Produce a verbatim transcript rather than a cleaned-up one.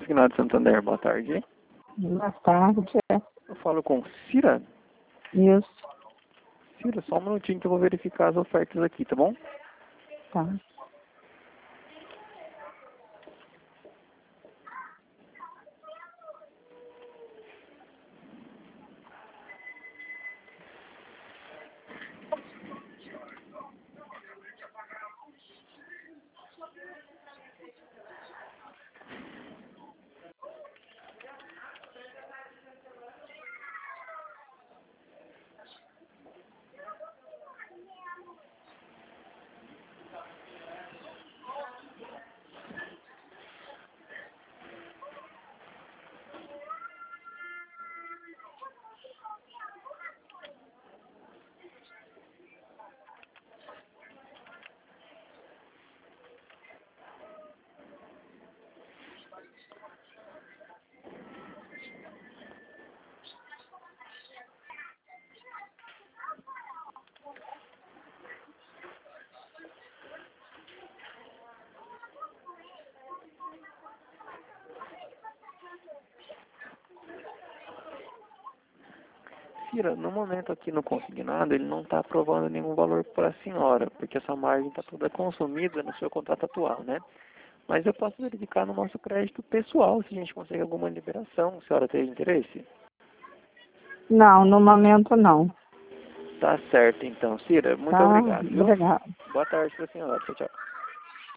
Consignado Santander, boa tarde. Boa tarde. Eu falo com Cira. Isso. Cira, só um minutinho que eu vou verificar as ofertas aqui, tá bom? Tá. Cira, no momento aqui no consignado, ele não está aprovando nenhum valor para a senhora, porque essa margem está toda consumida no seu contrato atual, né? Mas eu posso verificar no nosso crédito pessoal se a gente consegue alguma liberação. A senhora tem interesse? Não, no momento não. Tá certo, então. Cira, muito Tá? obrigado, viu? Obrigado. Boa tarde para a senhora. Tchau, tchau.